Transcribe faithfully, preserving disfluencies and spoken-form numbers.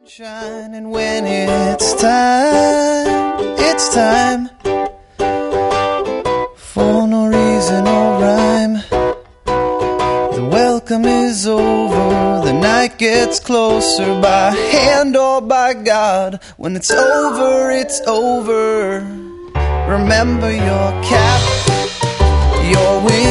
Shining when it's time, it's time for no reason or rhyme. The welcome is over, the night gets closer, by hand or by God. When it's over, it's over. Remember your cap, your wings.